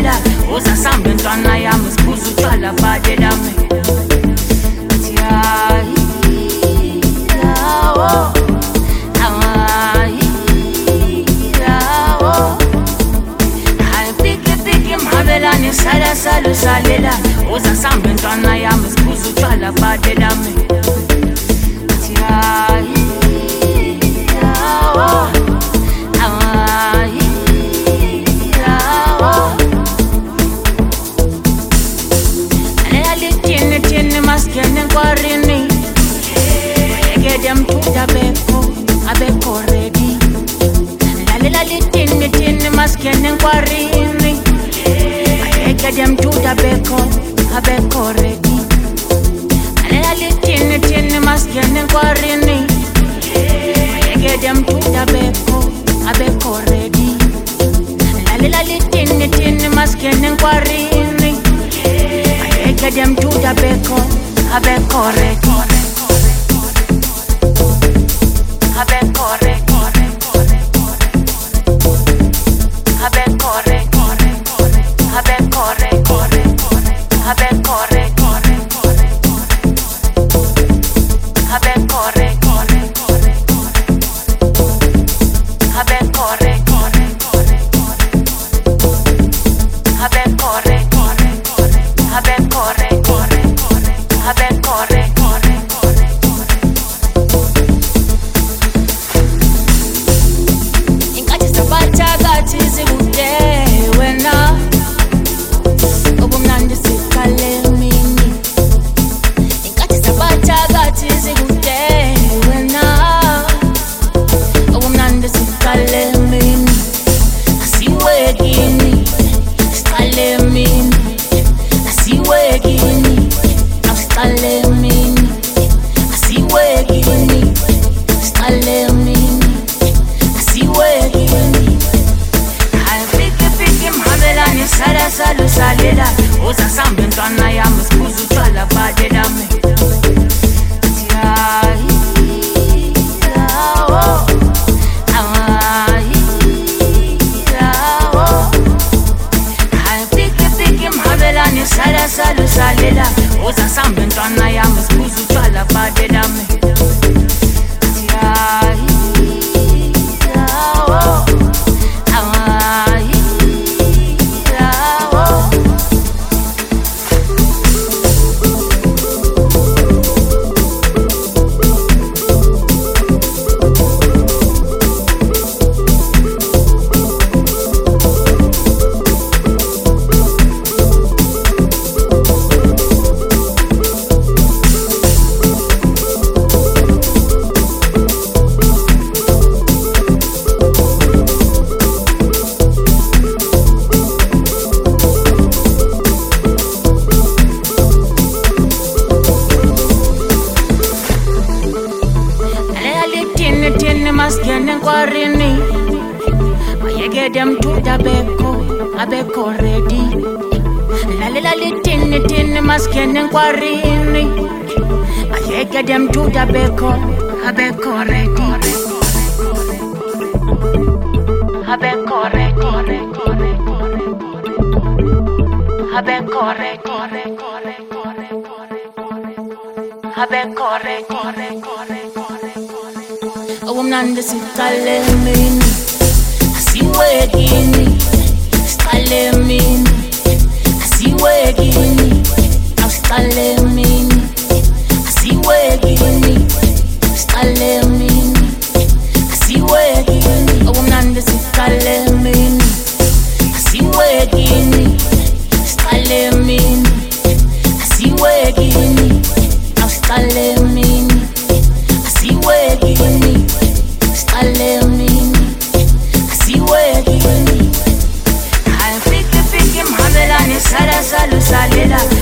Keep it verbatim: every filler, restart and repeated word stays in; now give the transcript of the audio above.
salela uzasamba intwana yami sibuza utshwala badela me athi hayi lawo hayi lawo hayi piki piki mhabelane sala sala salela uzasamba intwana yami sibuza utshwala badela me athi hayi lawo Maskene kwarini Ege dem tuda beko Abeko ready Lale lale tini tini maskene kwarini Ege dem tuda beko Abeko ready Lale lale tini tini maskene kwarini Ege dem tuda beko Abeko ready Lale lale tini tini maskene kwarini Ege dem tuda beko Abe corre, corre, abe corre, corre, abe corre, corre, abe corre, corre, abe corre, corre, abe corre, corre, abe corre, corre, abe corre, corre, abe corre, corre. Abe corre, corre, corre, corre. Ingathi sabathakathi zikude wena Obumnandi siqale mini Ingathi sabathakathi zikude wena Obumnandi siqale mini Asiwekini siqale mini Asiwekini Stale mini, asiwekini. Stale mini, asiwekini. Hayi piki piki mhabelane sala sala salela uzasamba intwana yami sibuza utshwala badela me athi hayi lawo hayi lawo hayi piki piki mhabelane sala sala salela uzasamba intwana yami sibuza utshwala badela me athi hayi lawo hayi lawo Maskene kwarini Mayege dem tuda beko Abeko ready Lale lale tini tini maskene kwarini Mayege dem tuda beko Abeko ready Abeko ready Abeko ready Abeko ready Obumnandi siqale mini asiwekini siqale mini asiwekini asiqale mini asiwekini siqale mini asiwekini Obumnandi siqale mini asiwekini siqale mini asiwekini asiqale mini asiwekini Stale mini, asiwekini. Hayi piki piki mhabelane sala sala salela